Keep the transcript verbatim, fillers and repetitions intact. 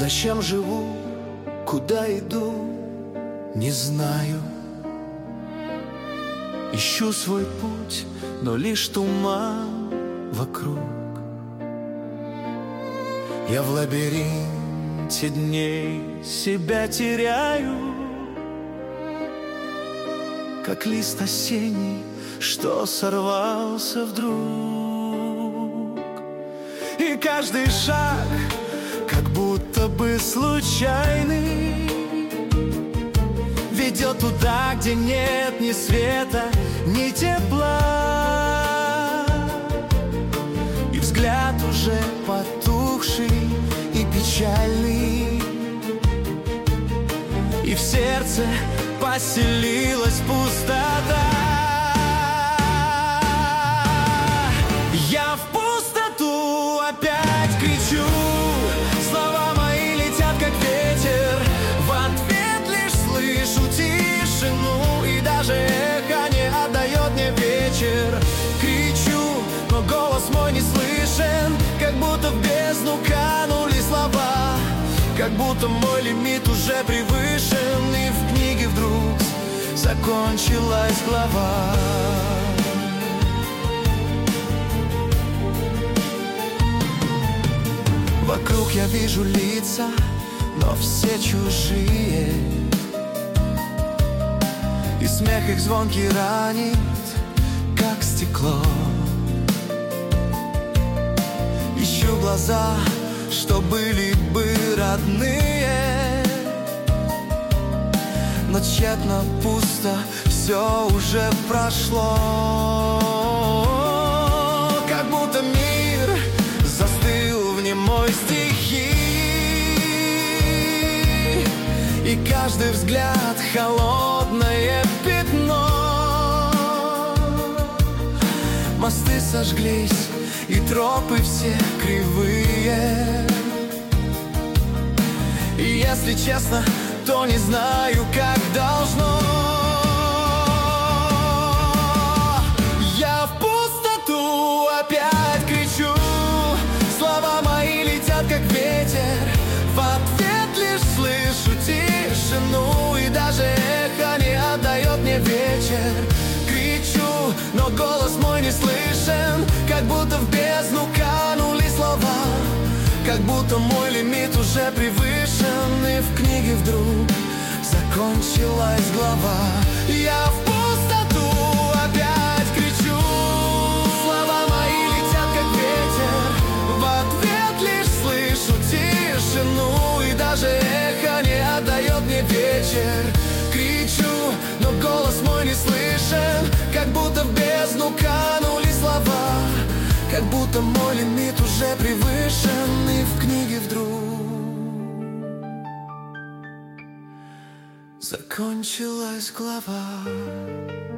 Зачем живу, куда иду, не знаю. Ищу свой путь, но лишь туман вокруг. Я в лабиринте дней себя теряю, как лист осенний, что сорвался вдруг. И каждый шаг как будто бы случайный ведет туда, где нет ни света, ни тепла. И взгляд уже потухший и печальный, и в сердце поселилась пустота. Я в пустоту опять кричу, слова мои летят как ветер, в ответ лишь слышу тишину, и даже эхо не отдает мне вечер. Кричу, но голос мой не слышен, как будто в бездну канули слова, как будто мой лимит уже превышен, и в книге вдруг закончилась глава. Вокруг я вижу лица, но все чужие, и смех их звонкий ранит, как стекло. Ищу глаза, что были бы родные, но тщетно, пусто, все уже прошло. Как будто мир застыл в немой стихии, и каждый взгляд холодное пятно. Мосты сожглись, и тропы все кривые, и если честно, то не знаю, как должно. Я в пустоту опять кричу, слова мои летят как ветер, в ответ лишь слышу тишину, и даже эхо не отдает мне вечер. Кричу, но голос мой не слышен, как будто в бездну канули слова, как будто мой лимит уже превышен, и в книге вдруг закончилась глава. Я в пустоту опять кричу, слова мои летят как ветер, в ответ лишь слышу тишину, и даже эхо не отдает мне вечер. Кричу, но голос мой не слышен, как будто в бездну канули слова, как будто мой лимит уже превышен, и в книге вдруг закончилась глава.